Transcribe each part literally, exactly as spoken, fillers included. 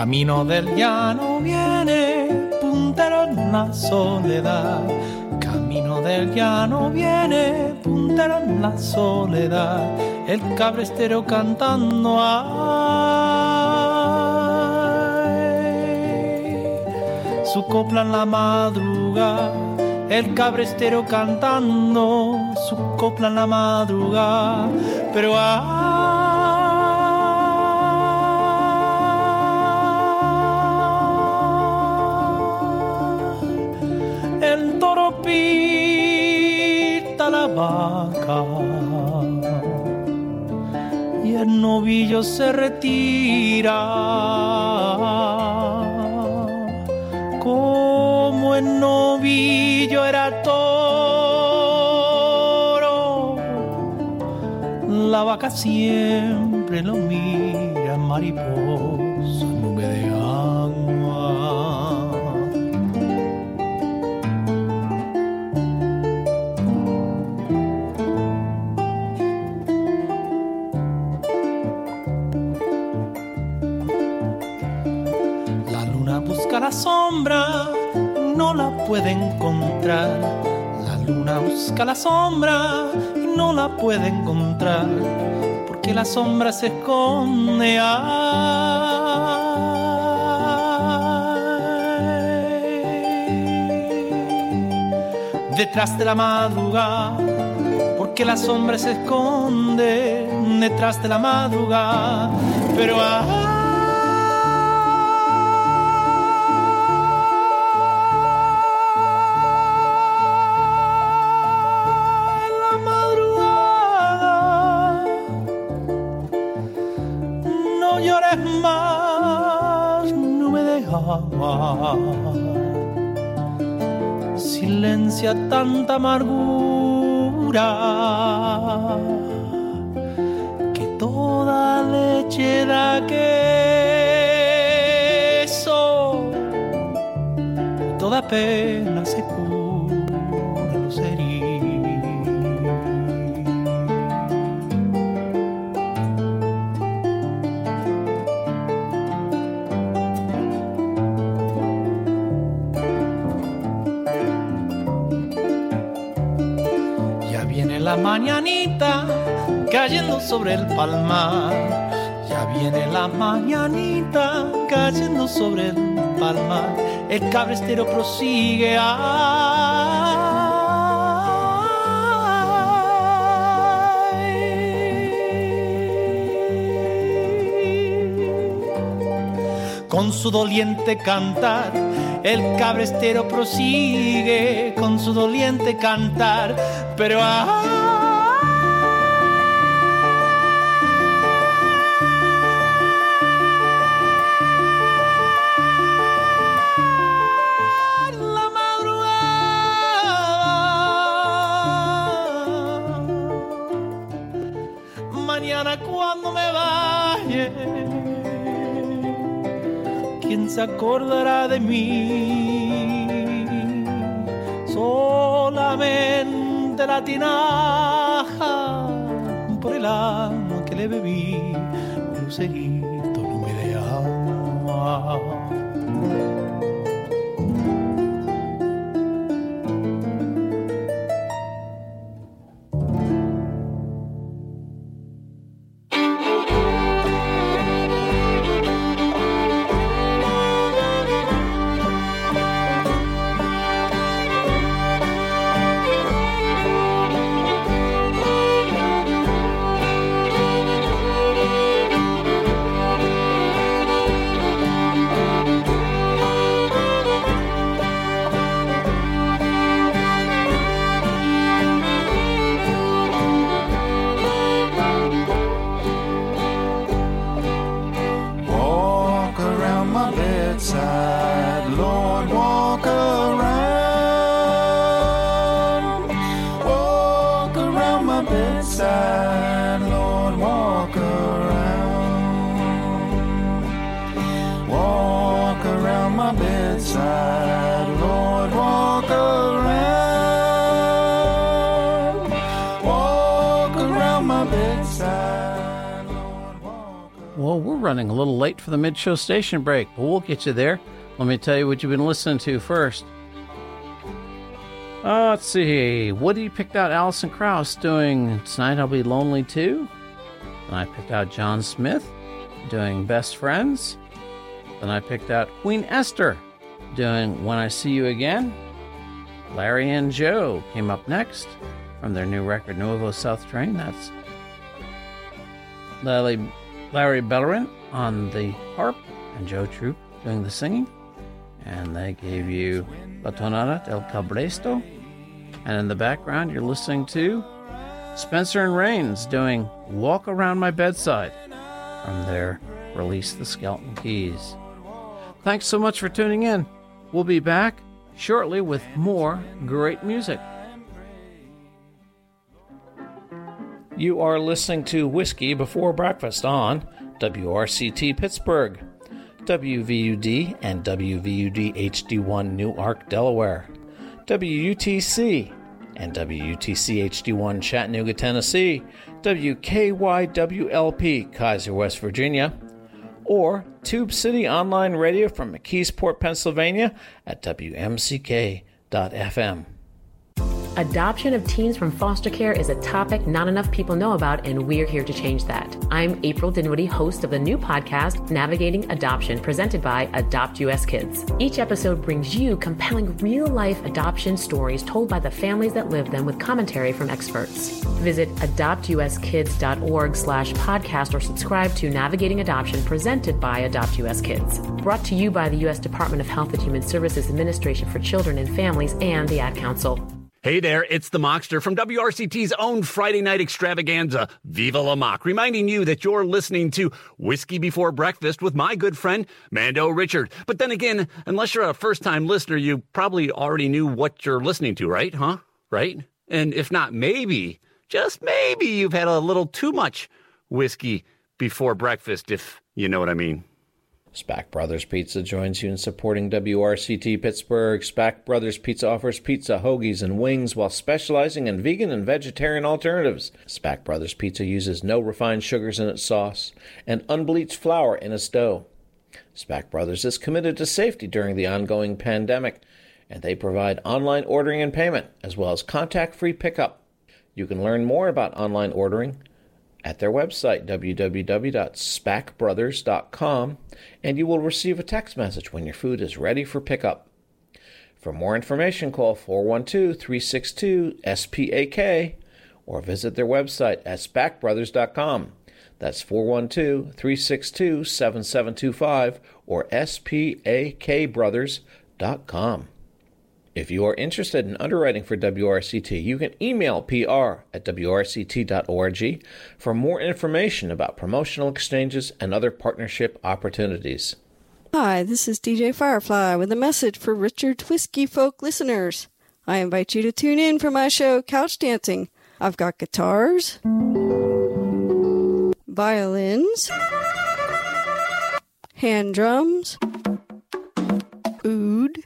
Camino del llano viene, puntero en la soledad. Camino del llano viene, puntero en la soledad. El cabrestero cantando ay, su copla en la madrugada. El cabrestero cantando su copla en la madrugada. Pero ay, el toro pita la vaca y el novillo se retira. Como el novillo era toro, la vaca siempre lo mira, mariposa, nube de agua. La luna busca la sombra, no la puede encontrar. La luna busca la sombra y no la puede encontrar, porque la sombra se esconde ay, detrás de la madrugada, porque la sombra se esconde detrás de la madrugada. Pero ay, más, nube de agua, silencia tanta amargura que toda leche da queso, toda pena se cura los heridos. La mañanita cayendo sobre el palmar, ya viene la mañanita cayendo sobre el palmar. El cabrestero prosigue ay, con su doliente cantar. El cabrestero prosigue con su doliente cantar, pero ay, la madrugada, mañana cuando me vaya, ¿quién se acordará de mí? Solamente la tinaja por el agua que le bebí, un lucerito, nube de agua. Well, we're running a little late for the mid-show station break, but we'll get you there. Let me tell you what you've been listening to first. Uh, let's see. Woody picked out Alison Krauss doing Tonight I'll Be Lonely Too. Then I picked out John Smith doing Best Friends. Then I picked out Queen Esther doing When I See You Again. Larry and Joe came up next from their new record, Nuevo South Train. That's Larry, Larry Bellerin on the harp and Joe Troop doing the singing. And they gave you La Tonada del Cabresto. And in the background, you're listening to Spencer and Rains doing Walk Around My Bedside from their release, The Skeleton Keys. Thanks so much for tuning in. We'll be back shortly with more great music. You are listening to Whiskey Before Breakfast on W R C T Pittsburgh, W V U D and W V U D H D one Newark, Delaware, W U T C and W U T C H D one Chattanooga, Tennessee, W K Y W L P Kaiser, West Virginia, or Tube City Online Radio from McKeesport, Pennsylvania at W M C K dot F M. Adoption of teens from foster care is a topic not enough people know about, and we're here to change that. I'm April Dinwiddie, host of the new podcast, Navigating Adoption, presented by Adopt U S Kids. Each episode brings you compelling real-life adoption stories told by the families that live them with commentary from experts. Visit adopt u s kids dot org slash podcast or subscribe to Navigating Adoption, presented by Adopt U S Kids. Brought to you by the U S Department of Health and Human Services Administration for Children and Families and the Ad Council. Hey there, it's the Mockster from W R C T's own Friday night extravaganza, Viva La Mock, reminding you that you're listening to Whiskey Before Breakfast with my good friend, Mando Richard. But then again, unless you're a first-time listener, you probably already knew what you're listening to, right? Huh? Right? And if not, maybe, just maybe you've had a little too much whiskey before breakfast, if you know what I mean. Spack Brothers Pizza joins you in supporting W R C T Pittsburgh. Spack Brothers Pizza offers pizza, hoagies, and wings while specializing in vegan and vegetarian alternatives. Spack Brothers Pizza uses no refined sugars in its sauce and unbleached flour in its dough. Spack Brothers is committed to safety during the ongoing pandemic, and they provide online ordering and payment, as well as contact-free pickup. You can learn more about online ordering at their website, w w w dot spack brothers dot com, and you will receive a text message when your food is ready for pickup. For more information, call four one two, three six two, S P A K or visit their website at spack brothers dot com. That's four one two, three six two, seven seven two five or S P A K brothers dot com. If you are interested in underwriting for W R C T, you can email P R at W R C T dot org for more information about promotional exchanges and other partnership opportunities. Hi, this is D J Firefly with a message for Richard Whiskey Folk listeners. I invite you to tune in for my show, Couch Dancing. I've got guitars, violins, hand drums, oud,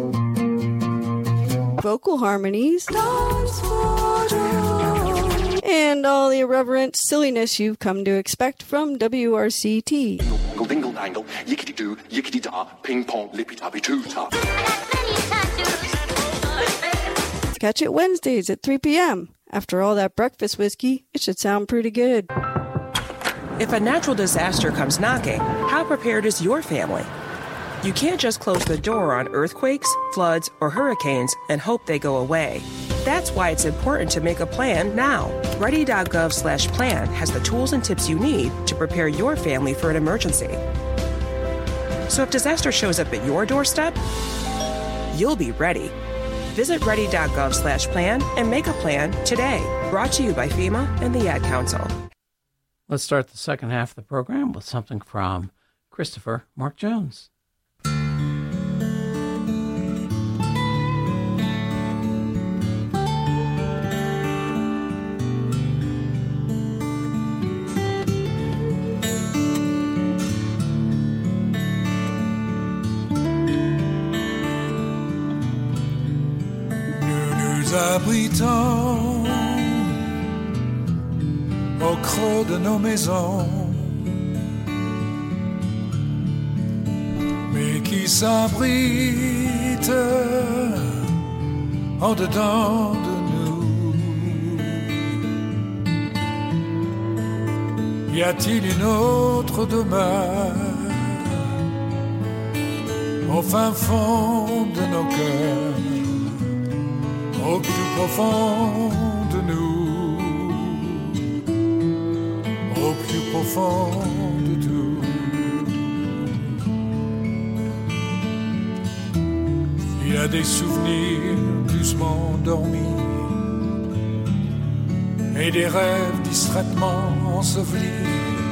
vocal harmonies, and all the irreverent silliness you've come to expect from W R C T. Dingle, dingle, dangle, yickety-doo, yickety-da, ping-pong, lippy-tappy-too-ta. Catch it Wednesdays at three p.m. After all that breakfast whiskey, it should sound pretty good. If a natural disaster comes knocking, how prepared is your family? You can't just close the door on earthquakes, floods, or hurricanes and hope they go away. That's why it's important to make a plan now. Ready.gov slash plan has the tools and tips you need to prepare your family for an emergency. So if disaster shows up at your doorstep, you'll be ready. Visit ready.gov slash plan and make a plan today. Brought to you by FEMA and the Ad Council. Let's start the second half of the program with something from Christopher Mark Jones. Abritons au creux de nos maisons qui s'abrite en dedans de nous. Y a-t-il une autre demeure au fin fond de nos cœurs, au plus profond de nous, au plus profond de tout? Il y a des souvenirs doucement dormis et des rêves distraitement ensevelis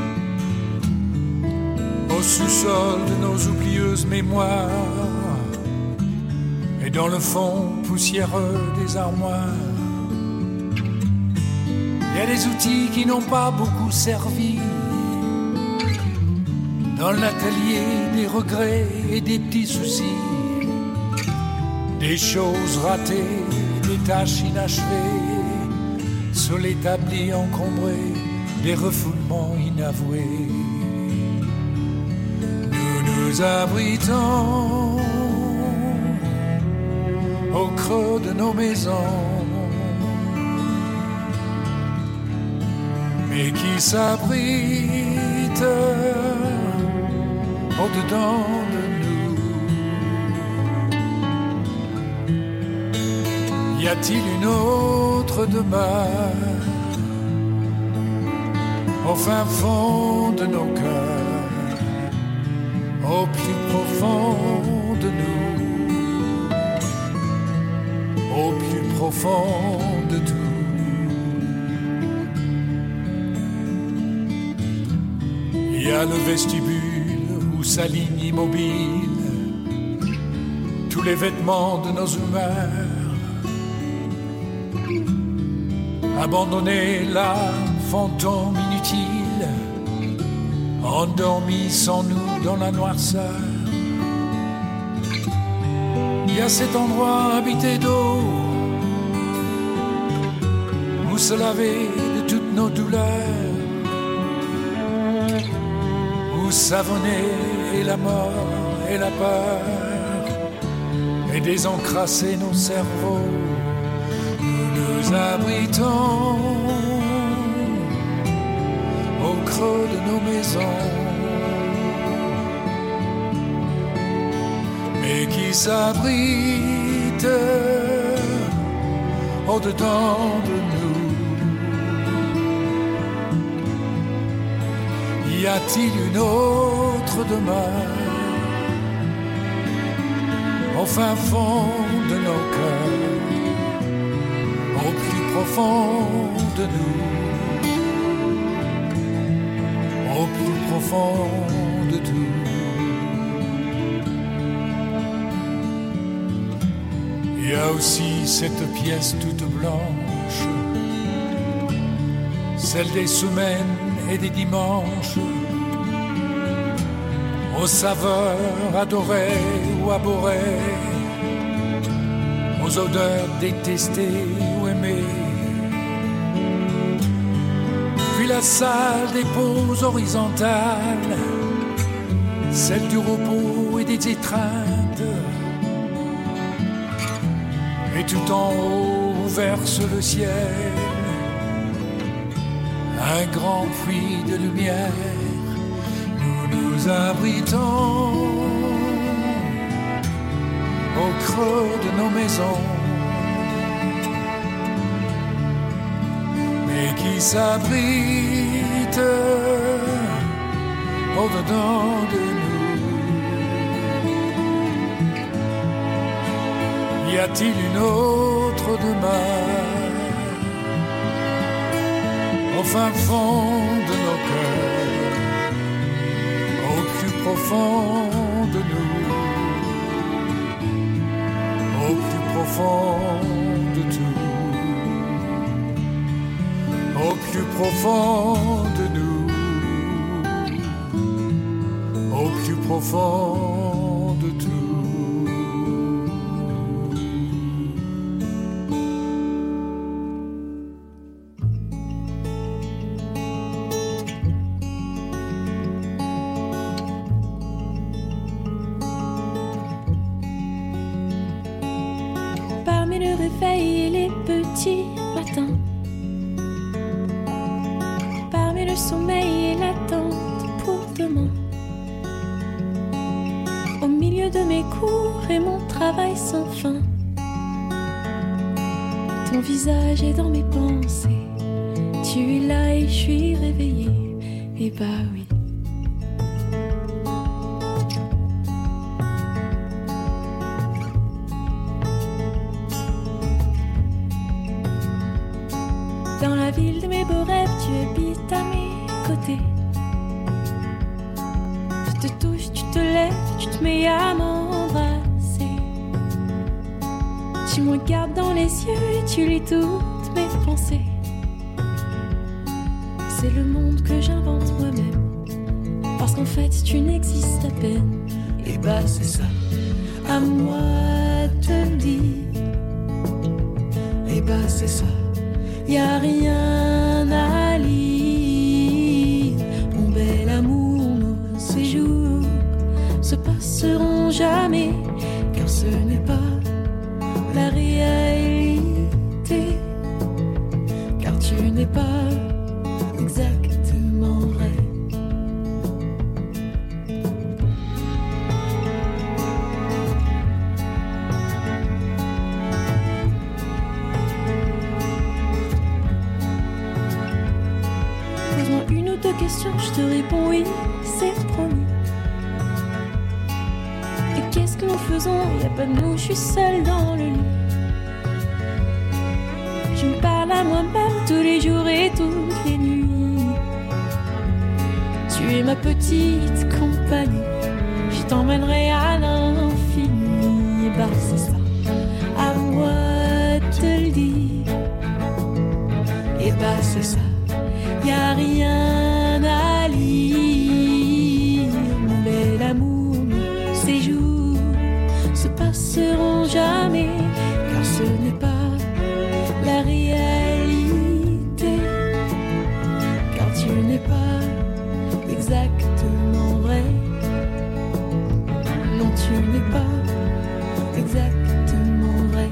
au sous-sol de nos oublieuses mémoires et dans le fond poussiéreux des armoires. Il y a des outils qui n'ont pas beaucoup servi dans l'atelier des regrets et des petits soucis, des choses ratées, des tâches inachevées, sur l'établi encombré, des refoulements inavoués. Nous nous abritons au creux de nos maisons, mais qui s'abrite au-dedans de nous. Y a-t-il une autre demeure au fin fond de nos cœurs, au plus profond de nous, au plus profond de tout? Il y a le vestibule où s'alignent immobiles tous les vêtements de nos humeurs, abandonnés là, fantômes inutiles, endormis sans nous dans la noirceur. Il y a cet endroit habité d'eau où se laver de toutes nos douleurs, où savonner et la mort et la peur et désencrasser nos cerveaux. Nous nous abritons au creux de nos maisons, mais qui s'abrite au-dedans de nous. Y a-t-il une autre demeure au fin fond de nos cœurs, au plus profond de nous, au plus profond de tout? Il y a aussi cette pièce toute blanche, celle des semaines et des dimanches, aux saveurs adorées ou abhorrées, aux odeurs détestées ou aimées. Puis la salle des pauses horizontales, celle du repos et des étreintes. Et tout en haut où verse le ciel un grand puits de lumière. Nous nous abritons au creux de nos maisons, mais qui s'abrite au-dedans de nous. Y a-t-il une autre demeure au fin fond de nos cœurs, au plus profond de nous, au plus profond de tout, au plus profond de nous, au plus profond de tout? le réveil et les petits matins, parmi le sommeil et l'attente pour demain, au milieu de mes cours et mon travail sans fin, ton visage est dans mes pensées, tu es là et je suis réveillée, et bah oui. Dans la ville de mes beaux rêves, tu habites à mes côtés. Je te touche, tu te lèves, tu te mets à m'embrasser. Tu me regardes dans les yeux et tu lis toutes mes pensées. C'est le monde que j'invente moi-même, parce qu'en fait tu n'existes à peine. Et bah c'est ça, à moi de te le dire. Et bah c'est ça, y'a rien à lire. Mon bel amour, nos séjours se passeront jamais, car ce n'est pas la réalité, car tu n'es pas exactement vrai. Pose-moi une ou deux questions, je te réponds oui, c'est promis. Et qu'est-ce que nous faisons? Y'a pas de nous, je suis seule dans le lit. Je me parle à moi-même tous les jours et toutes les nuits. Tu es ma petite compagnie, je t'emmènerai à l'infini. Et bah c'est ça, à moi de te le dire. Et bah c'est ça, y'a rien à lire. Mon bel amour, ces jours se passeront jamais, car ce n'est pas la réalité, car tu n'es pas exactement vrai. Non, tu n'es pas exactement vrai.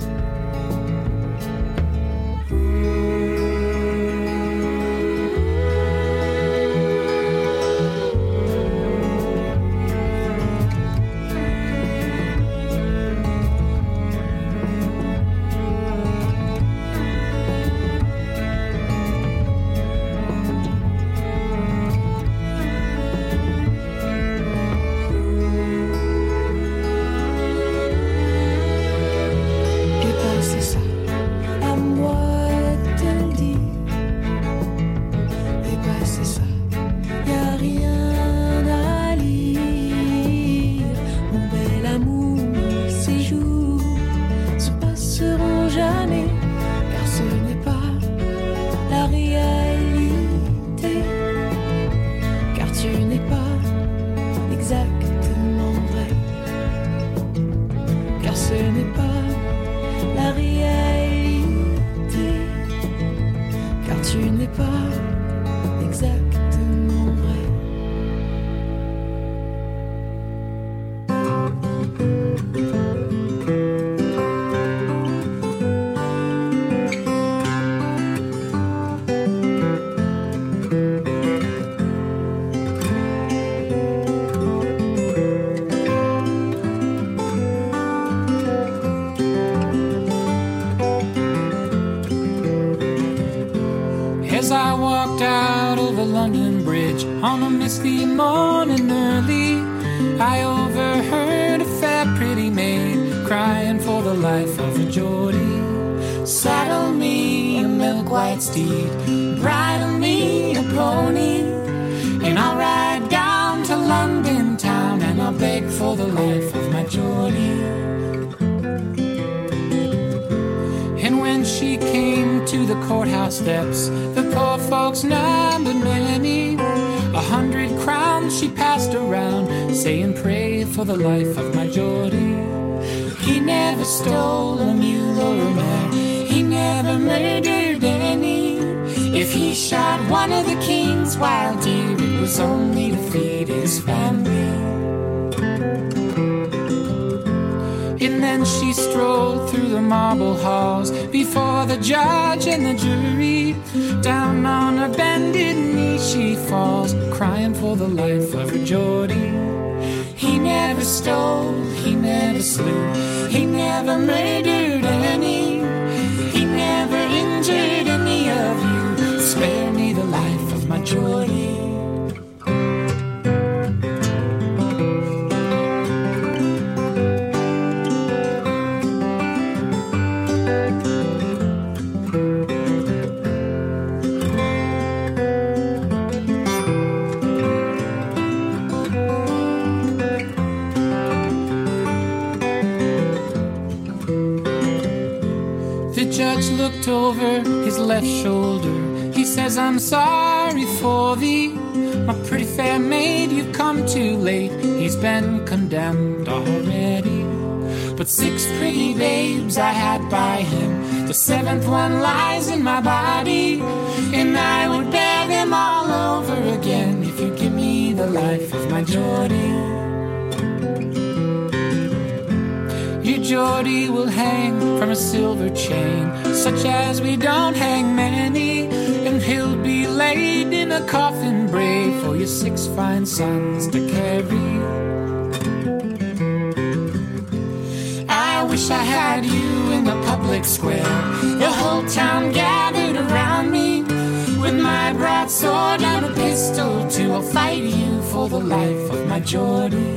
As I walked out over London Bridge on a misty morning early, I overheard a fair pretty maid crying for the life of a Geordie. Saddle me a milk-white steed, bridle me a pony, and I'll ride down to London town and I'll beg for the life of my Geordie. And when she came to the courthouse steps, the poor folks numbered many. A hundred crowns she passed around, saying pray for the life of my Geordie. He never stole a mule or a mare, he never murdered any. If he shot one of the king's wild deer, it was only to feed his family. And then she strolled through the marble halls before the judge and the jury. Down on her bended knee she falls, crying for the life of her Geordie. He never stole, he never slew, he never murdered any. He never injured any of you. Spare me the life of my Geordie. Looked over his left shoulder. He says, I'm sorry for thee, my pretty fair maid, you've come too late. He's been condemned already. But six pretty babes I had by him, the seventh one lies in my body, and I would bear them all over again if you give me the life of my Geordie. Your Geordie will hang from a silver chain, such as we don't hang many, and he'll be laid in a coffin brave for your six fine sons to carry. I wish I had you in the public square, the whole town gathered around me, with my broadsword and a pistol too. I'll fight you for the life of my Geordie.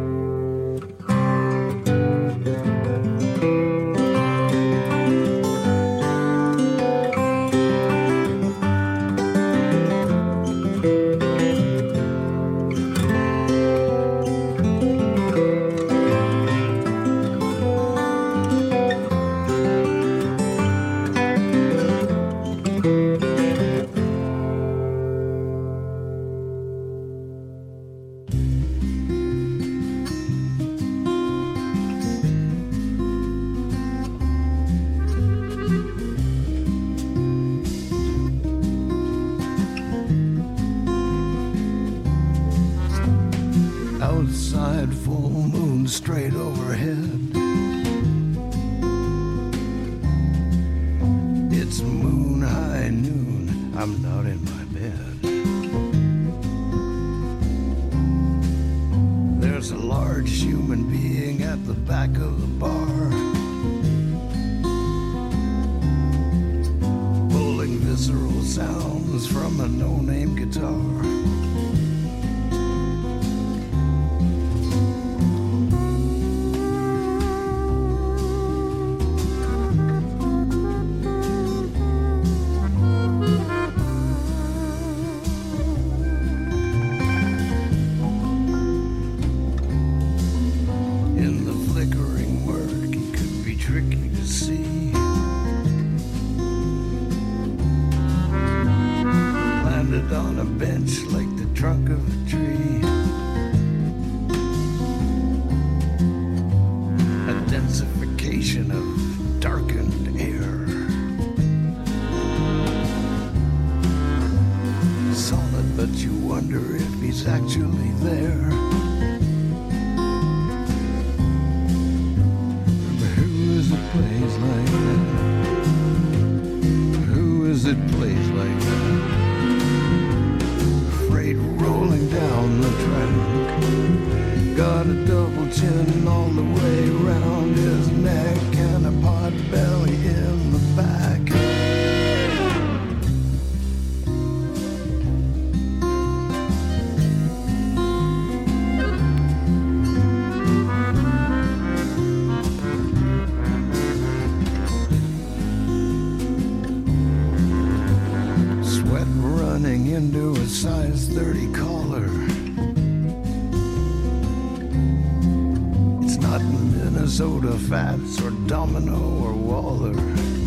Fats or Domino or Waller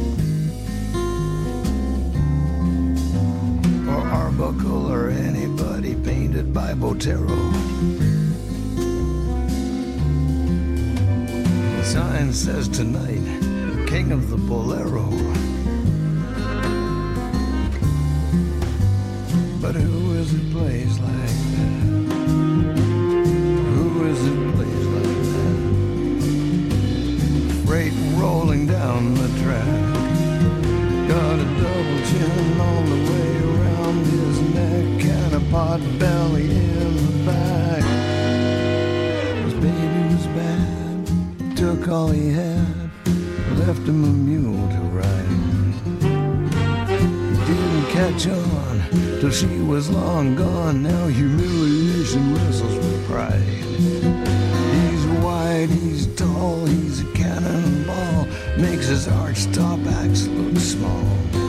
or Arbuckle or anybody painted by Botero. The sign says tonight, King of the Bolero. But who is it plays like that? Who is it plays like that? down the track. Got a double chin all the way around his neck and a pot belly in the back. His baby was bad, took all he had, left him a mule to ride. He didn't catch on till she was long gone. Now humiliation wrestles with pride. He's wide, he's tall, he's a cannonball, makes his arch-top axe look small.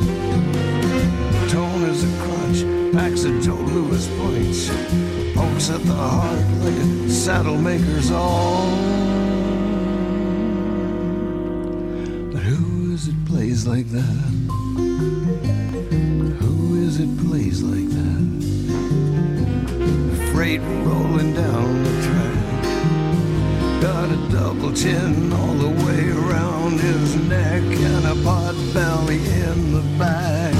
Tone is a crunch, packs a Joe Louis punch, pokes at the heart like a saddle maker's awl. But who is it plays like that? Who is it plays like that? Freight rolling down the track. Got a double chin all the way around his neck and a pot belly in the back.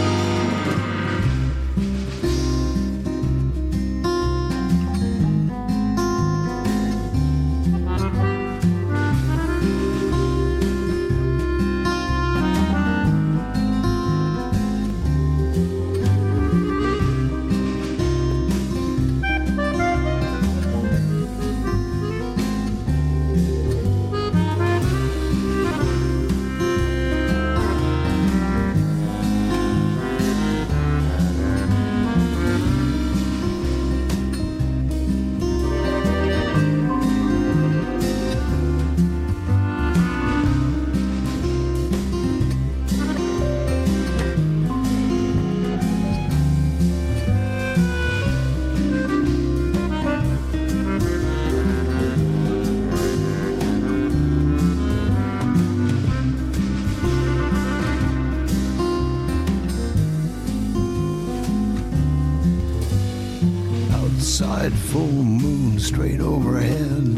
Full moon straight overhead.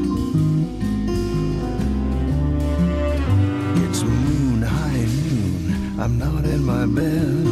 It's moon high noon, I'm not in my bed.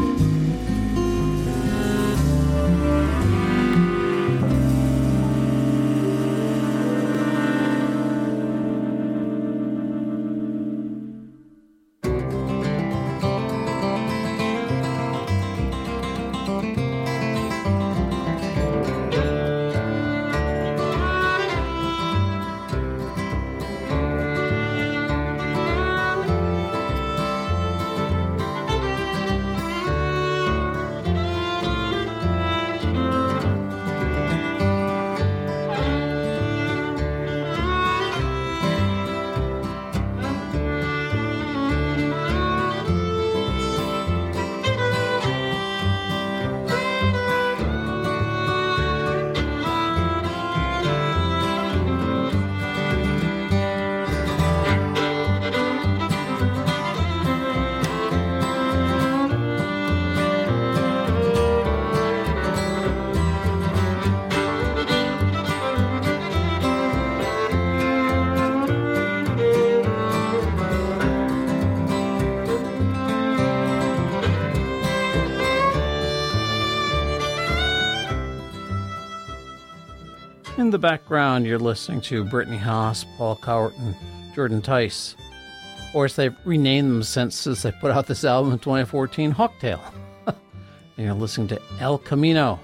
In the background, you're listening to Brittany Haas, Paul Cowart, and Jordan Tice. Of course, they've renamed them since, since they put out this album in twenty fourteen, Hawktail. And you're listening to El Camino.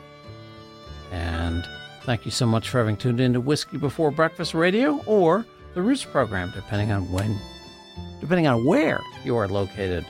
And thank you so much for having tuned in to Whiskey Before Breakfast Radio or the Roots program, depending on when, depending on where you are located.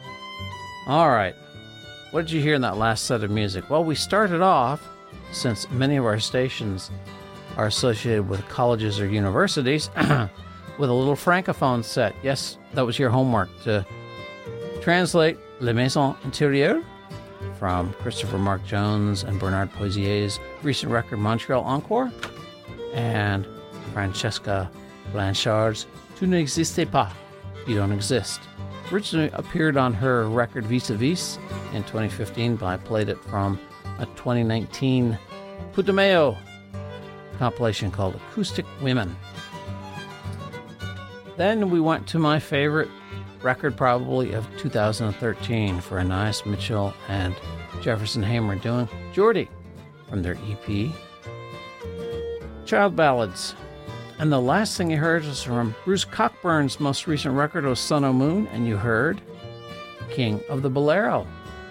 All right. What did you hear in that last set of music? Well, we started off, since many of our stations are associated with colleges or universities, with a little francophone set. Yes, that was your homework, to translate Les Maisons Intérieures from Christopher Mark Jones and Bernard Poisier's recent record Montreal Encore, and Francesca Blanchard's Tu n'existes pas, You Don't Exist. Originally appeared on her record Vis-a-Vis in twenty fifteen, but I played it from a twenty nineteen Putumayo compilation called Acoustic Women. Then we went to my favorite record probably of two thousand thirteen for Anais Mitchell and Jefferson Hamer doing Geordie from their E P Child Ballads. And the last thing you heard was from Bruce Cockburn's most recent record was Sun O' Moon, and you heard King of the Bolero.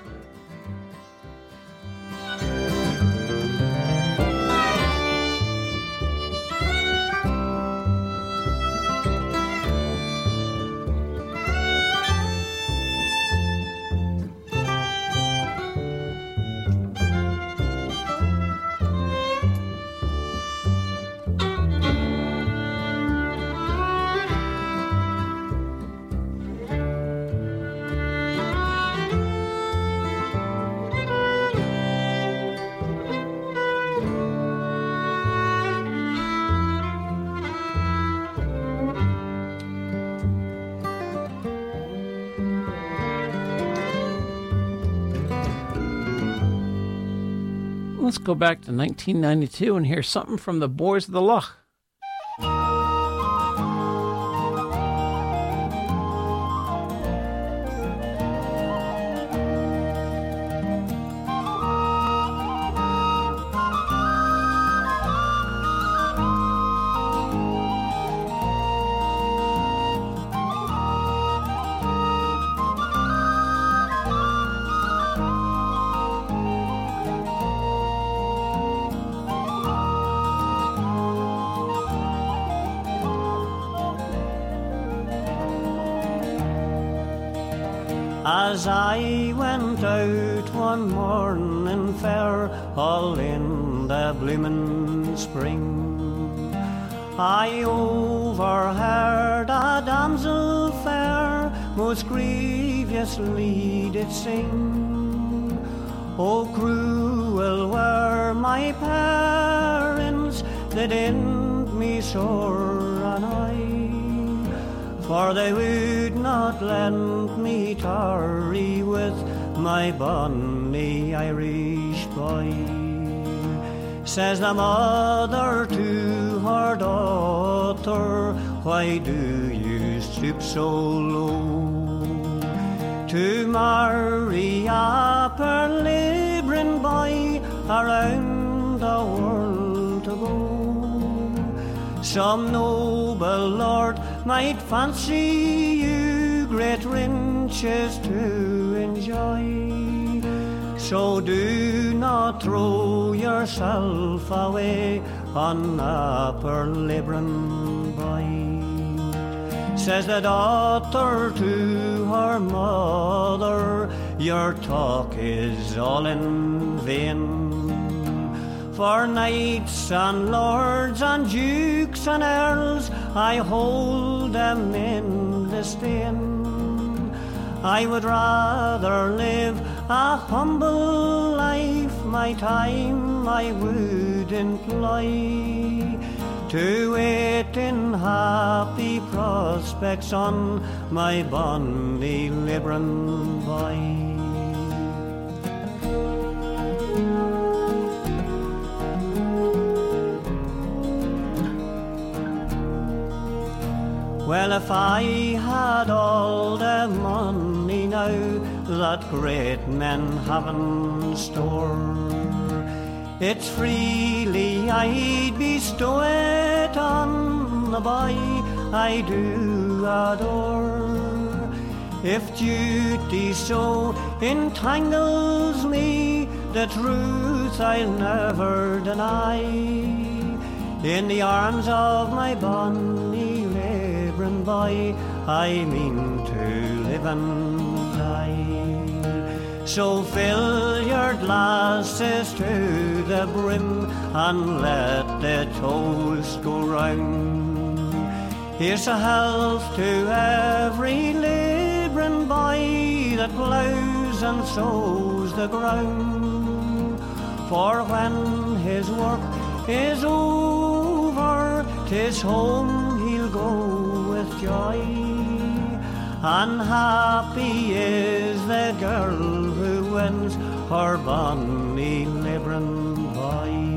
Let's go back to nineteen ninety-two and hear something from the Boys of the Loch. As I went out one morning fair, all in the bloomin' spring, I overheard a damsel fair most grievously did sing. Oh, cruel were my parents that end me sore annoy, for they would not lend me tarry with my bonny Irish boy. Says the mother to her daughter, why do you stoop so low to marry a pearl-labouring boy around the world to go? Some noble lord might fancy you great riches to enjoy, so do not throw yourself away on a pearl-labouring boy. Says the daughter to her mother, your talk is all in vain, for knights and lords and dukes and earls I hold them in disdain. I would rather live a humble life, my time I would employ to wait in happy prospects on my bonny labouring boy. Well, if I had all the money now that great men have in store, it's freely I'd bestow it on the boy I do adore. If duty so entangles me, the truth I'll never deny. In the arms of my bonny labouring boy, I mean to live and die. So fill your glasses to the brim and let the toast go round. Here's a health to every labouring boy that ploughs and sows the ground. For when his work is over, 'tis home he'll go with joy, and happy is the girl who wins her bonny labouring boy.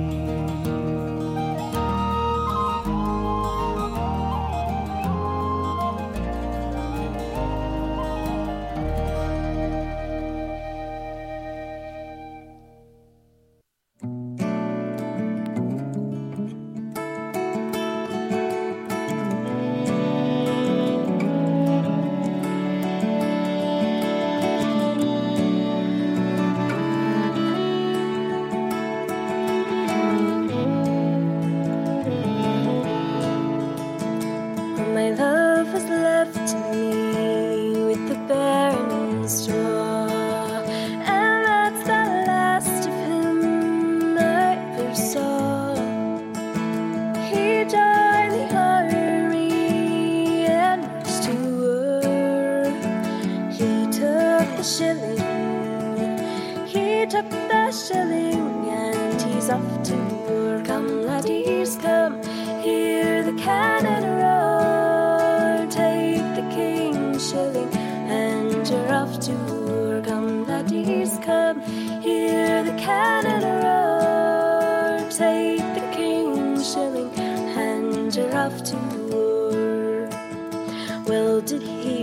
the shilling. He took the shilling and he's off to war. Come laddies, come, hear the cannon roar. Take the king's shilling and you're off to war. Come laddies, come, hear the cannon roar. Take the king's shilling and you're off to war. Well did he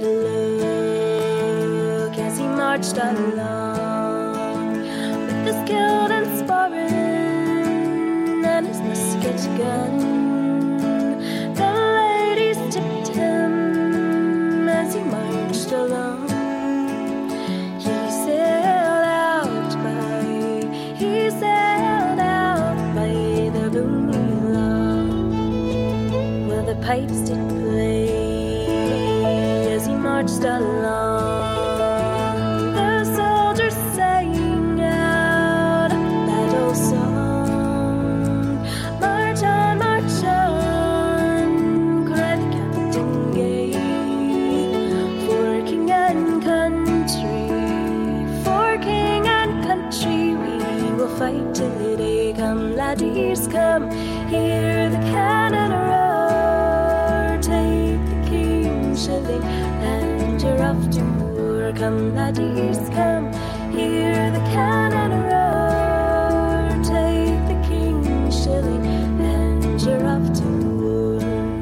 look as he marched along, with his kilt and sporran and his musket gun. The ladies tipped him as he marched along. He sailed out by, he sailed out by the booming lawn. Well, the pipes did play as he marched along. The soldiers sang out a battle song. March on, march on, cried the captain gay. For king and country, for king and country, we will fight till the day. Come laddies, come, hear the cannon roar. Take the king's shilling and you're off to war. Come laddies, come, hear the cannon roar. Take the king's shilling and you're off to war.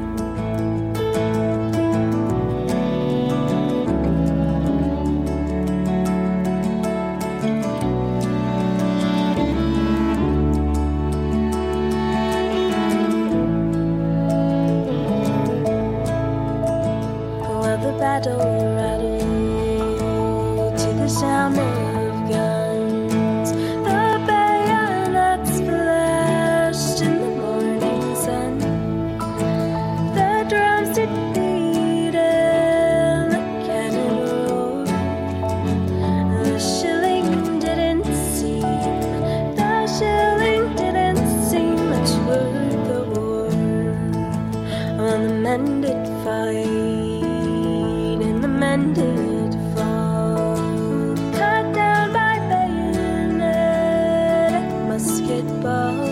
Well, the battle rattled to the sound of guns. The bayonets flashed in the morning sun. The drums did beat and the cannon roared. The shilling didn't seem, the shilling didn't seem much worth the war. When the men did fight and the men did fall, cut down by bayonet and musket ball.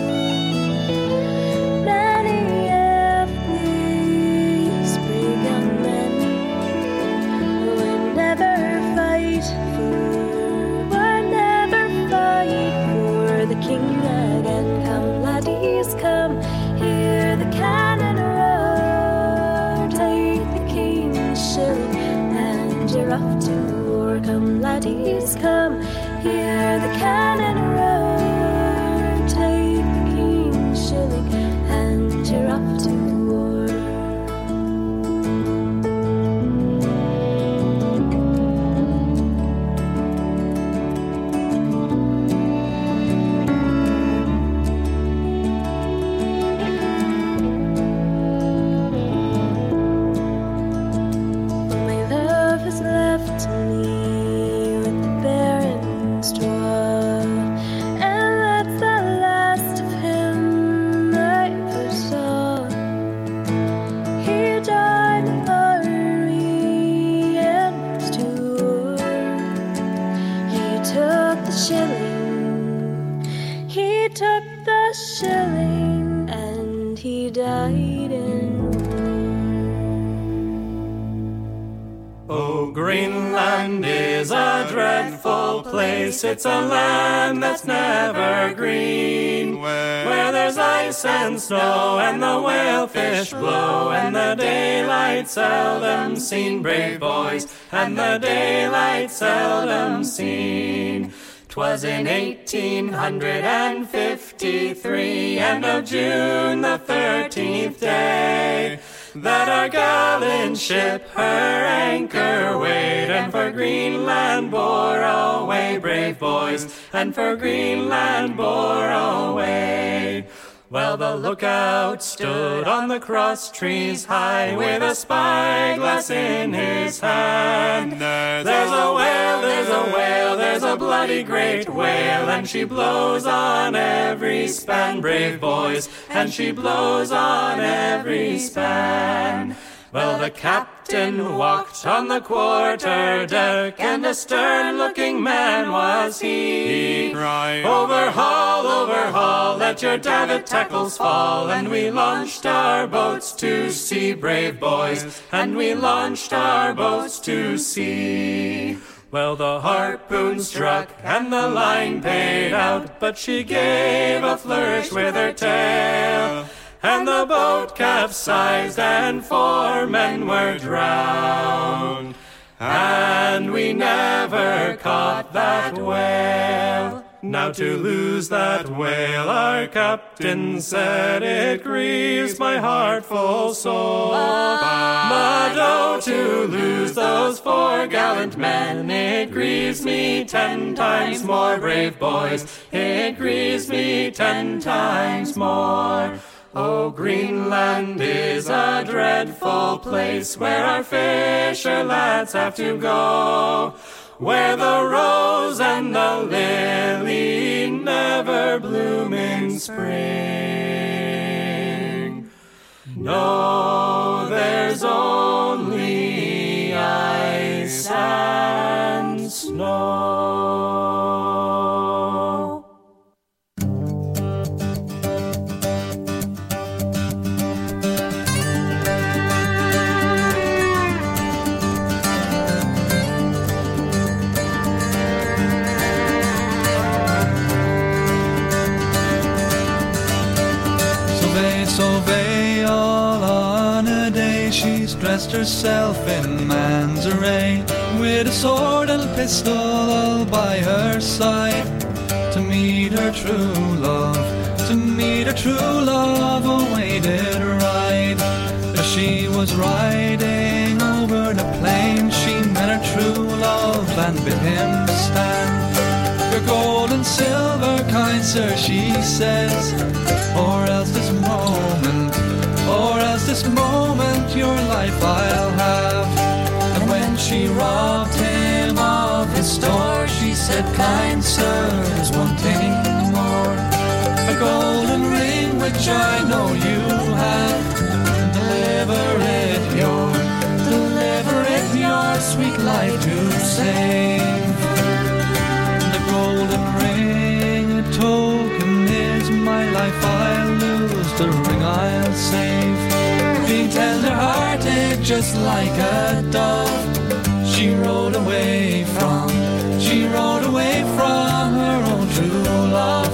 Many of these brave young men would never fight for, would never fight for the king again. Come laddies, come, hear the cannon roar. Take the king's shilling and you're off to war. Come laddies, come, hear the cannon roar. Take the king's shilling and you're off to war. My love has left me with the baron's dwarf, and that's the last of him I ever saw. He died in army and marched to war. He took the shilling, he took the shilling, and he died in Oh, Greenland is a dreadful place. It's a land that's never green, where there's ice and snow and the whalefish blow, and the daylight seldom seen, brave boys, and the daylight seldom seen. 'Twas in eighteen fifty-three, end of June, the thirteenth day, that our gallant ship her anchor weighed, and for Greenland bore away, brave boys, and for Greenland bore away. Well, the lookout stood on the cross trees high, with a spyglass in his hand. There's a whale, there's a whale, there's a bloody great whale, and she blows on every span, brave boys, and she blows on every span. Well, the captain walked on the quarter deck, and a stern-looking man was he. Crying, overhaul, overhaul, let your davit tackles fall. And we launched our boats to sea, brave boys, and we launched our boats to sea. Well, the harpoon struck and the line paid out, but she gave a flourish with her tail, and the boat capsized and four men were drowned, and we never caught that whale. Now to lose that whale, our captain said, it grieves my heart full sore. But oh, to lose those four gallant men, it grieves me ten times more, brave boys, it grieves me ten times more. Oh, Greenland is a dreadful place where our fisher lads have to go, where the rose and the lily never bloom in spring. No, there's only ice and snow. Survey all on a day, she's dressed herself in man's array, with a sword and pistol all by her side, to meet her true love, to meet her true love awaited ride. As she was riding over the plain, she met her true love and bid him stand. Your gold and silver, kind sir, she says, or else this moment, or else this moment your life I'll have. And when she robbed him of his store, she said, kind sir, there's one thing more, a golden ring which I know you have. Deliver it your, deliver it your sweet life to save. The golden ring, a token is my life I'll lose, the ring I'll save. Being tender-hearted just like a dove, she rode away from, she rode away from her own true love.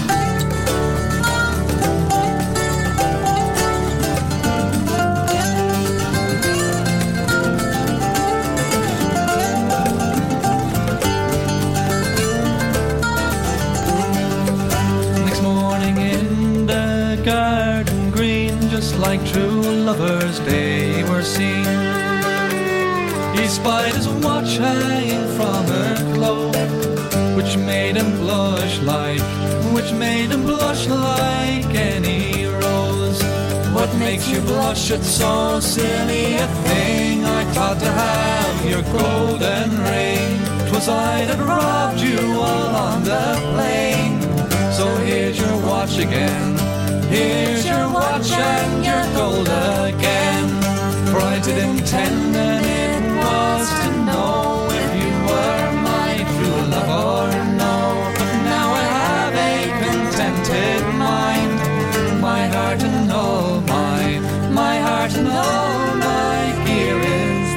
Garden green, just like true lovers they were seen. He spied his watch hanging from her cloak, which made him blush like, which made him blush like any rose. What makes you blush at so silly a thing? I thought to have your golden ring, 'twas I that robbed you all on the plain. So here's your watch again, here's your watch and your gold again. For I did intend, and it was to know if you were my true love or no. But now I have a contented mind, my heart and all my, my heart and all my gear is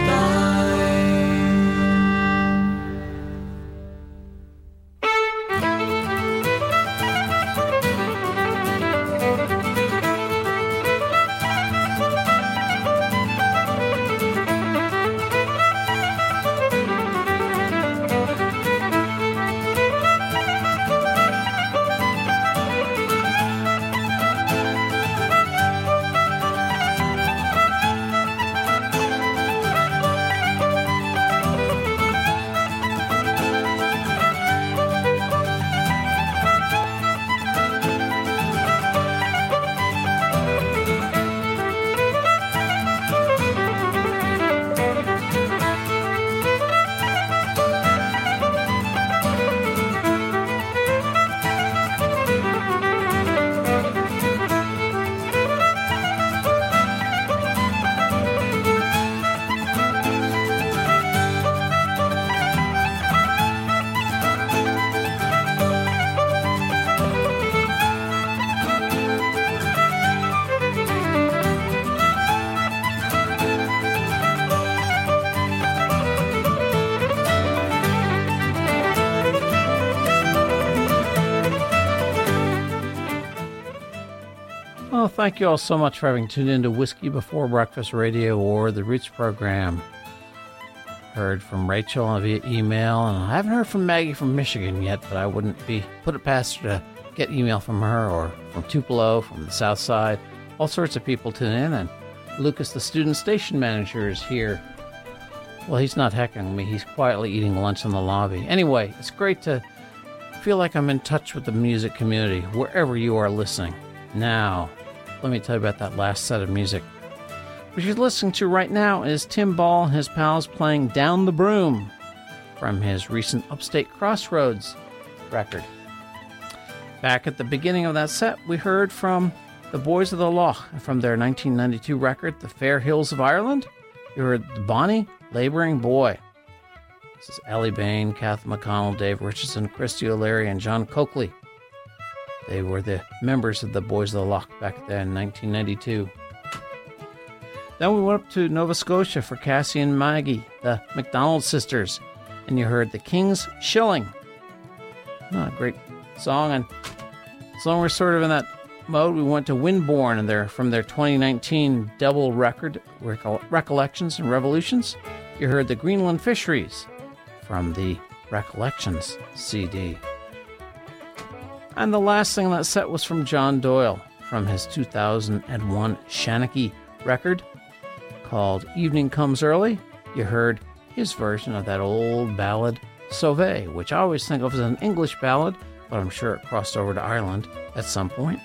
thank you all so much for having tuned in to Whiskey Before Breakfast Radio or the Roots program. Heard from Rachel via email, and I haven't heard from Maggie from Michigan yet, but I wouldn't be put it past her to get email from her, or from Tupelo, from the South Side. All sorts of people tune in, and Lucas, the student station manager, is here. Well, he's not heckling me. He's quietly eating lunch in the lobby. Anyway, it's great to feel like I'm in touch with the music community, wherever you are listening. Now, let me tell you about that last set of music. What you're listening to right now is Tim Ball and his pals playing Down the Broom from his recent Upstate Crossroads record. Back at the beginning of that set, we heard from the Boys of the Loch from their nineteen ninety-two record, The Fair Hills of Ireland. You heard The Bonnie Laboring Boy. This is Ellie Bain, Kathy McConnell, Dave Richardson, Christy O'Leary, and John Coakley. They were the members of the Boys of the Loch back then in nineteen ninety-two. Then we went up to Nova Scotia for Cassie and Maggie, the McDonald sisters, and you heard The King's Shilling. Oh, great song, and as long as we're sort of in that mode, we went to Windborne and their from their twenty nineteen double record, Recol- Recollections and Revolutions. You heard The Greenland Fisheries from the Recollections C D. And the last thing on that set was from John Doyle from his two thousand one Shanachie record called Evening Comes Early. You heard his version of that old ballad, Sauvé, which I always think of as an English ballad, but I'm sure it crossed over to Ireland at some point.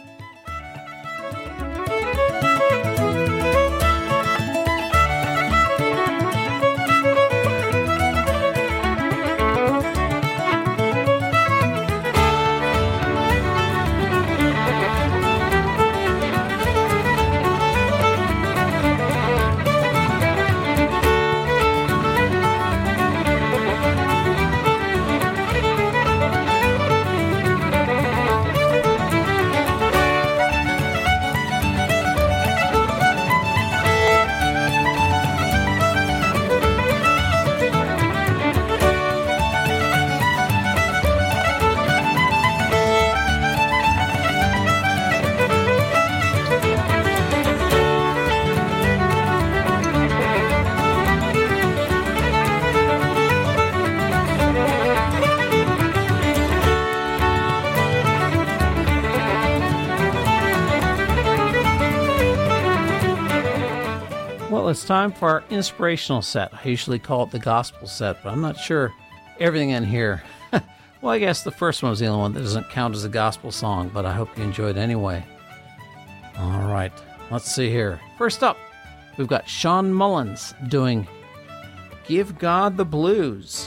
It's time for our inspirational set. I usually call it the gospel set, but I'm not sure everything in here. Well, I guess the first one was the only one that doesn't count as a gospel song, but I hope you enjoyed it anyway. All right, let's see here. First up, we've got Sean Mullins doing Give God the Blues.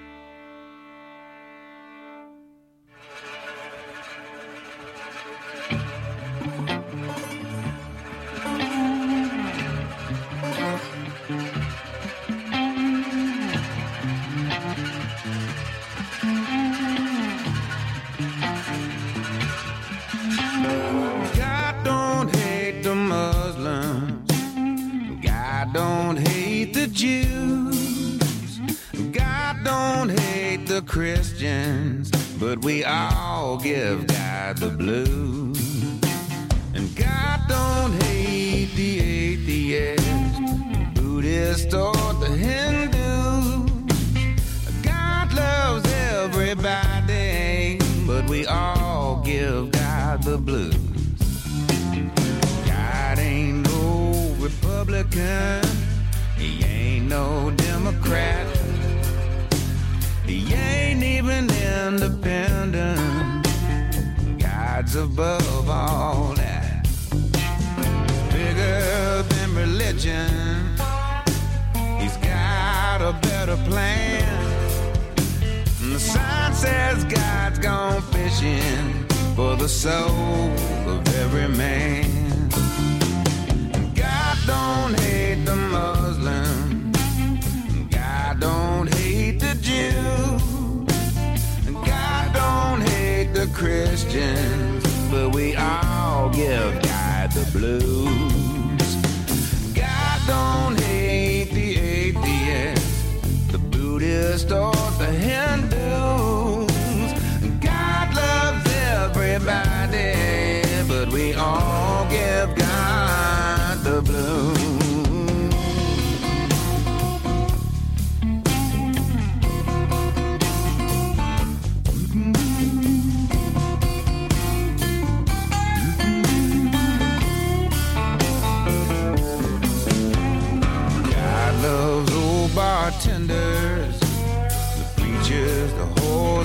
Christians, but we all give God the blues. And God don't hate the atheist, the Buddhist, or the Hindu. God loves everybody, but we all give God the blues. God ain't no Republican, he ain't no Democrat. He ain't even independent. God's above all that. Bigger than religion. He's got a better plan. And the sign says God's gone fishing for the soul of every man. And God don't hate the Muslim. God don't hate the Jew. God don't hate the Christians, but we all give God the blues. God don't hate the atheist, the Buddhist, or the Hindus. God loves everybody, but we all give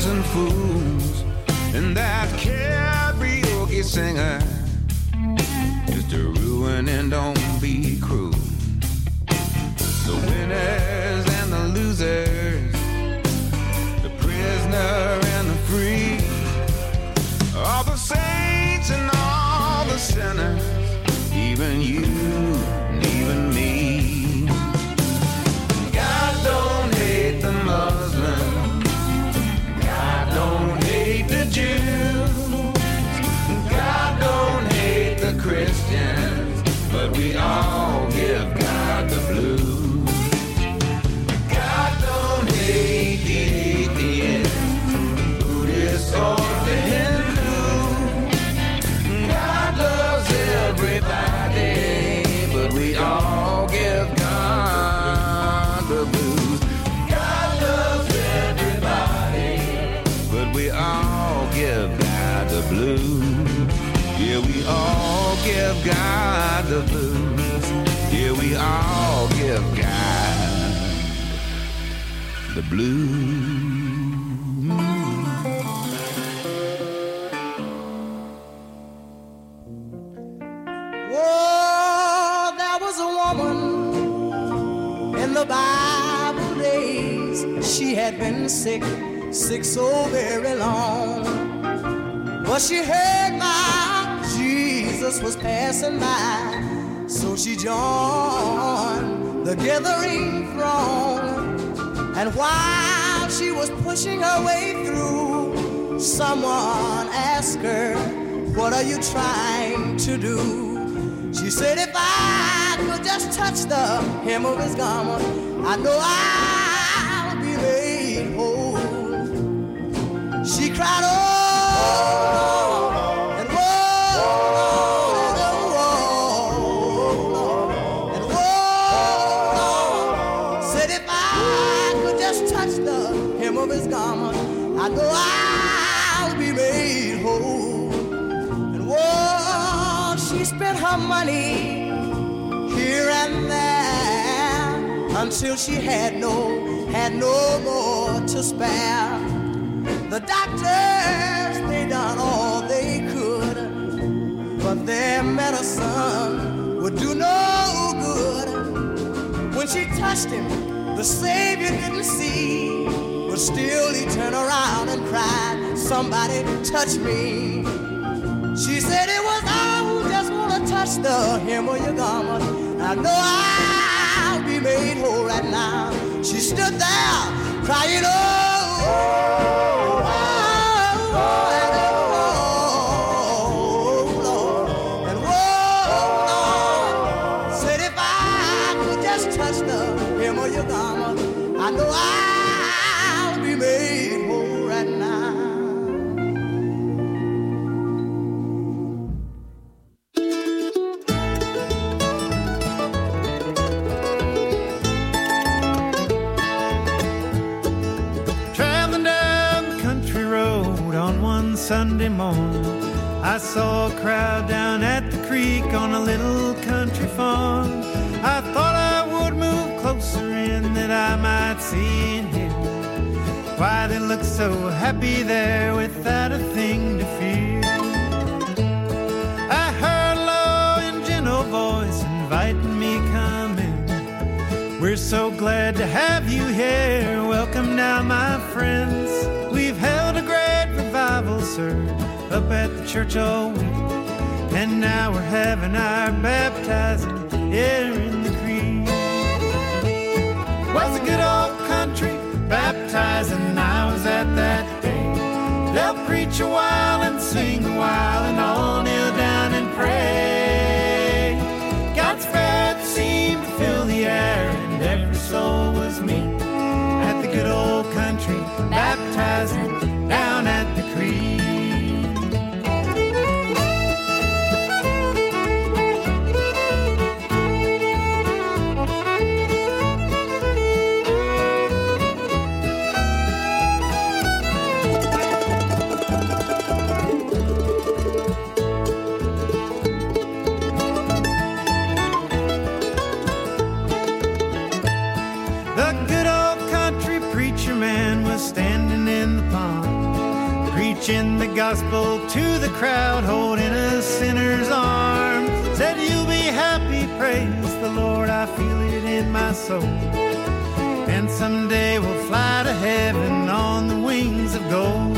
thousand fools, and that karaoke singer is to ruin and don't be cruel. The winners and the losers, the prisoner and the free, all the saints and all the sinners, even you and even me. God don't hate the Muslim, God don't hate the Jew, God don't hate the Christians, but we all give God the blues. God don't hate the atheist, Buddhist or the Hindu, God loves everybody, but we all give God the blues. God loves everybody, but we all give God the blues. Yeah, we all give God the blues. Yeah, we all give God the blues. Oh, there was a woman in the Bible days. She had been sick, sick so very long. But she heard my Jesus was passing by, so she joined the gathering throng. And while she was pushing her way through, someone asked her, "What are you trying to do?" She said, "If I could just touch the hem of his garment, I know I'll be made whole." She cried, "Oh, and whoa, and whoa, and whoa," said, "If I could just touch the hem of his garment, I know I'll be made whole." And whoa, she spent her money here and there until she had no, had no more to spare. The doctors, they done all they could, but their medicine would do no good. When she touched him, the Savior didn't see, but still he turned around and cried, "Somebody touch me." She said, "It was I who just want to touch the hem of your garment. I know I'll be made whole right now." She stood there crying, "Oh, oh, oh, and oh, Lord, and whoa, Lord," said, "If I could just touch the hem of your garment, I know I'll be made whole right now." Sunday morning, I saw a crowd down at the creek on a little country farm. I thought I would move closer in that I might see and hear why they look so happy there without a thing to fear. I heard a low and gentle voice inviting me come in. "We're so glad to have you here. Welcome now, my friends. We've held a great revival service up at the church all week, and now we're having our baptizing here in the creek. Was a good old country baptizing, I was at that day. They'll preach a while and sing a while and all kneel down and pray. God's breath seemed to fill the air and every soul was me at the good old country baptizing down at the creek. The good old country preacher man was standing in the pond. preaching the gospel to the crowd, holding a sinner's arm. Said, you'll be happy, praise the Lord, I feel it in my soul. And someday we'll fly to heaven on the wings of gold.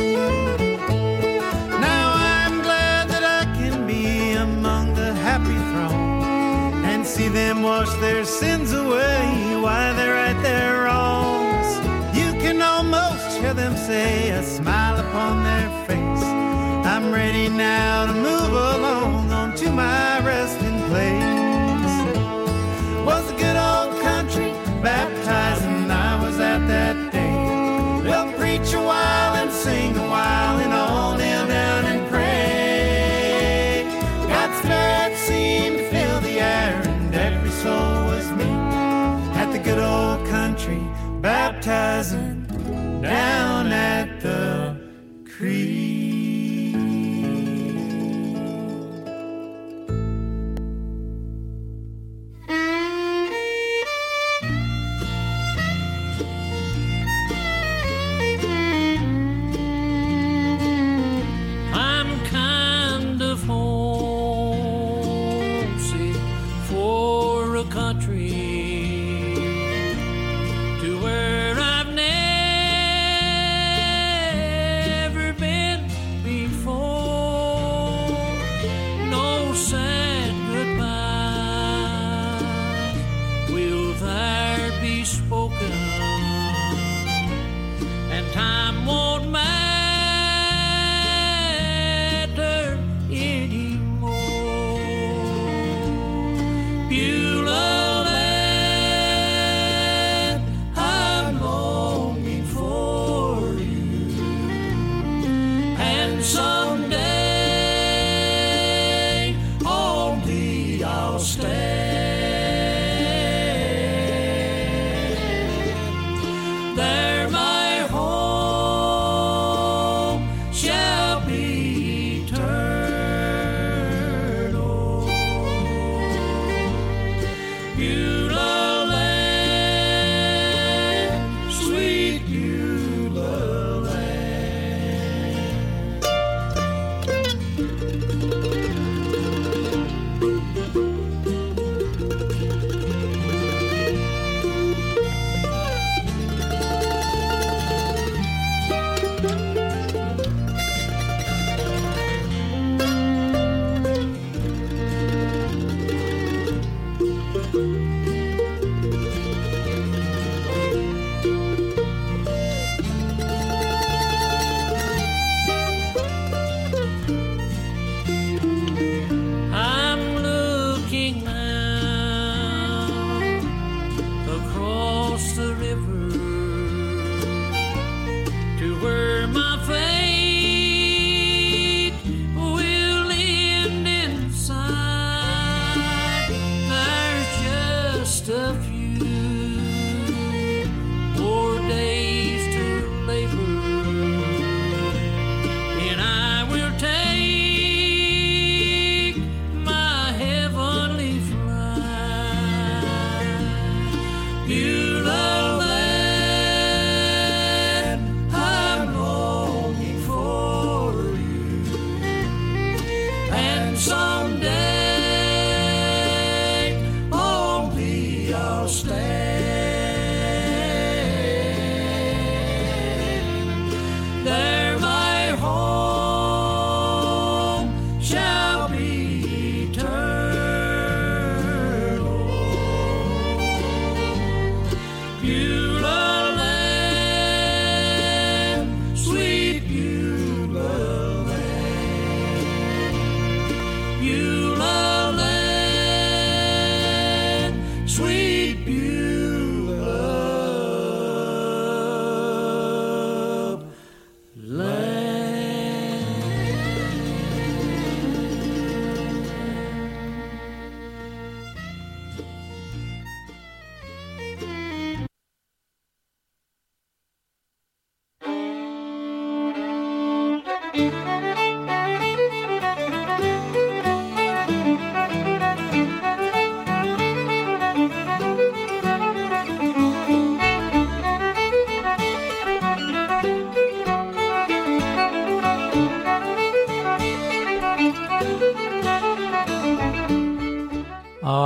Now I'm glad that I can be among the happy throng and see them wash their sins away while they right their wrongs. You can almost hear them say, a smile upon their face, I'm ready now to move along on to my resting place. Was a good old country baptizing, I was at that day. We'll preach a while and sing a while and all kneel down and pray. God's Spirit seemed to fill the air and every soul was me at the good old country baptizing down at the creek. Beulah land, I'm longing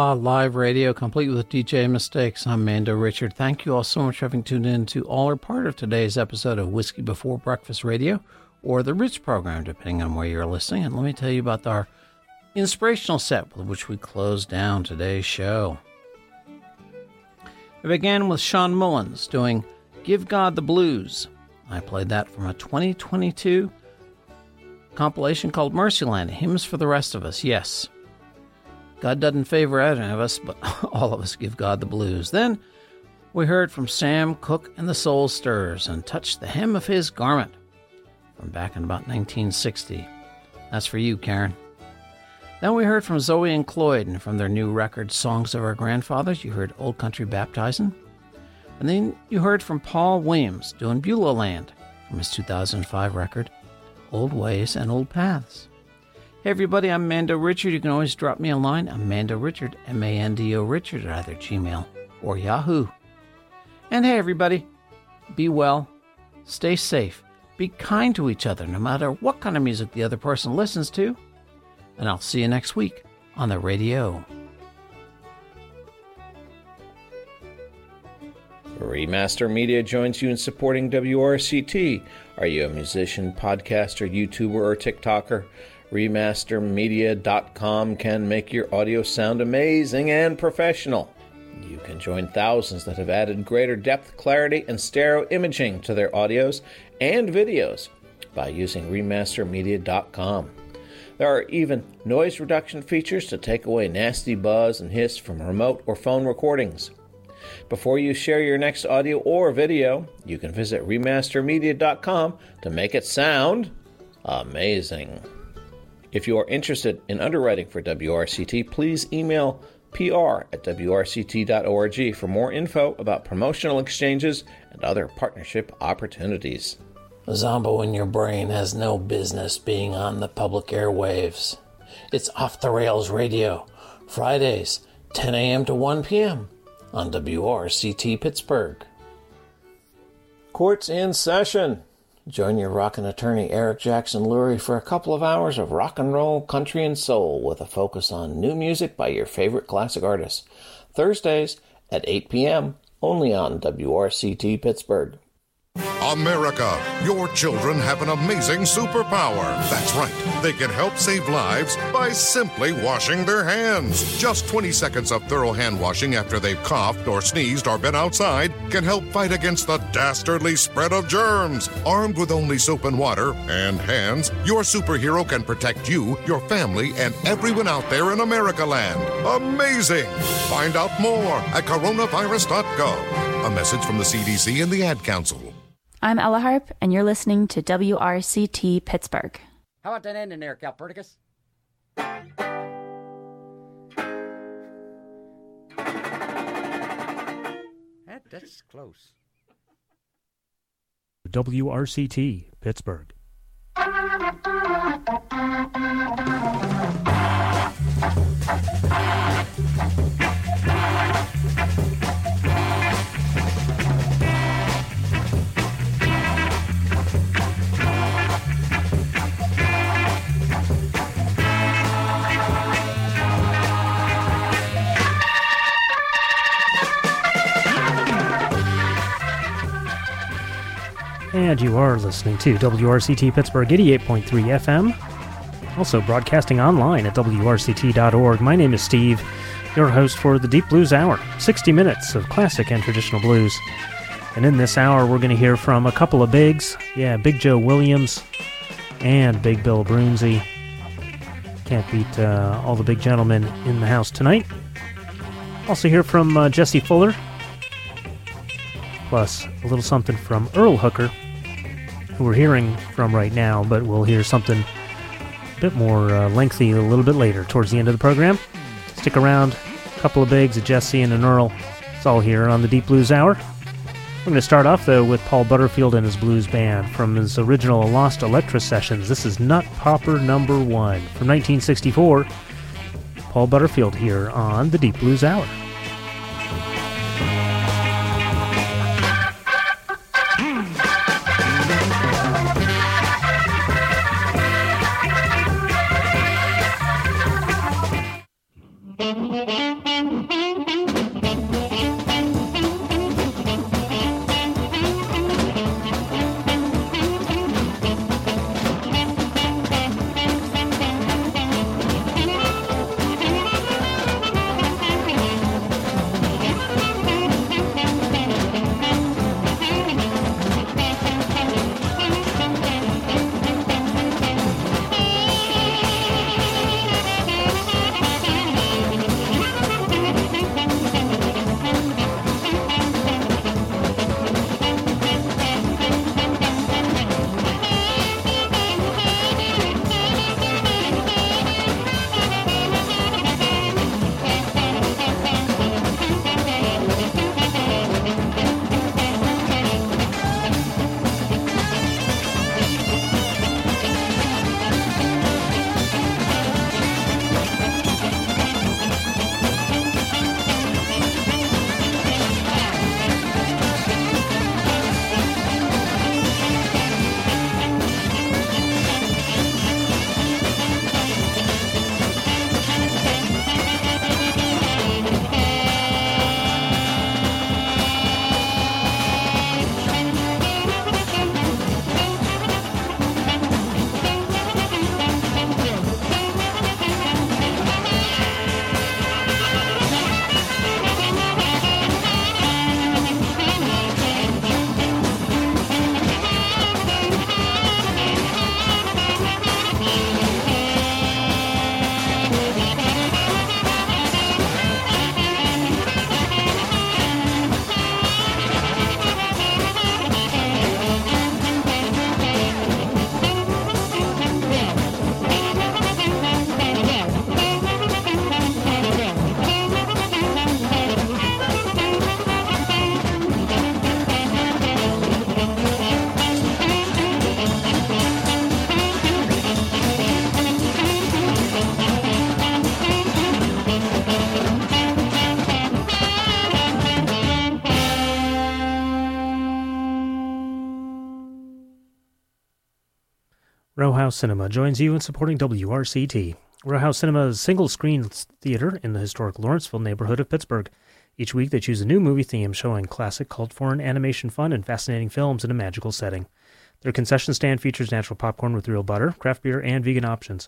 Ah, live radio, complete with D J mistakes. I'm Mando Richard. Thank you all so much for having tuned in to all or part of today's episode of Whiskey Before Breakfast Radio, or the Rich program, depending on where you're listening. And let me tell you about our inspirational set with which we close down today's show. It began with Sean Mullins doing Give God the Blues. I played that from a twenty twenty-two compilation called Mercyland, Hymns for the Rest of Us. Yes, God doesn't favor any of us, but all of us give God the blues. Then we heard from Sam Cooke and the Soul Stirrers and Touched the Hem of His Garment from back in about nineteen sixty. That's for you, Karen. Then we heard from Zoe and Cloyd, and from their new record, Songs of Our Grandfathers, you heard Old Country Baptizing. And then you heard from Paul Williams doing Beulah Land from his two thousand five record, Old Ways and Old Paths. Hey everybody, I'm Mando Richard. You can always drop me a line. I'm Mando Richard, M A N D O Richard, at either Gmail or Yahoo. And hey everybody, be well, stay safe, be kind to each other no matter what kind of music the other person listens to. And I'll see you next week on the radio. Remaster Media joins you in supporting W R C T. Are you a musician, podcaster, YouTuber, or TikToker? Remaster Media dot com can make your audio sound amazing and professional. You can join thousands that have added greater depth, clarity, and stereo imaging to their audios and videos by using Remaster Media dot com. There are even noise reduction features to take away nasty buzz and hiss from remote or phone recordings. Before you share your next audio or video, you can visit Remaster Media dot com to make it sound amazing. If you are interested in underwriting for W R C T, please email P R at W R C T dot org for more info about promotional exchanges and other partnership opportunities. Zombo in your brain has no business being on the public airwaves. It's Off the Rails Radio, Fridays, ten a.m. to one p.m. on W R C T Pittsburgh. Court's in session. Join your rockin' attorney Eric Jackson Lurie for a couple of hours of rock and roll, country, and soul with a focus on new music by your favorite classic artists. Thursdays at eight p.m. only on W R C T Pittsburgh. America, your children have an amazing superpower. That's right. They can help save lives by simply washing their hands. Just twenty seconds of thorough hand washing after they've coughed or sneezed or been outside can help fight against the dastardly spread of germs. Armed with only soap and water and hands, your superhero can protect you, your family, and everyone out there in America land. Amazing! Find out more at coronavirus dot gov. A message from the C D C and the Ad Council. I'm Ella Harp, and you're listening to W R C T Pittsburgh. How about that ending there, Calpurnicus? That, that's close. W R C T Pittsburgh. And you are listening to W R C T Pittsburgh eighty-eight point three F M, also broadcasting online at W R C T dot org. My name is Steve, your host for the Deep Blues Hour, sixty minutes of classic and traditional blues. And in this hour, we're going to hear from a couple of bigs. Yeah, Big Joe Williams and Big Bill Broonzy. Can't beat uh, all the big gentlemen in the house tonight. Also hear from uh, Jesse Fuller, plus a little something from Earl Hooker, who we're hearing from right now, but we'll hear something a bit more uh, lengthy a little bit later, towards the end of the program. Stick around. A couple of bigs, a Jesse and an Earl. It's all here on the Deep Blues Hour. We're going to start off, though, with Paul Butterfield and his blues band from his original Lost Electra sessions. This is Nut Popper Number One from nineteen sixty-four. Paul Butterfield here on the Deep Blues Hour. Row House Cinema joins you in supporting W R C T. Row House Cinema is a single-screen theater in the historic Lawrenceville neighborhood of Pittsburgh. Each week they choose a new movie theme showing classic, cult foreign animation fun and fascinating films in a magical setting. Their concession stand features natural popcorn with real butter, craft beer, and vegan options.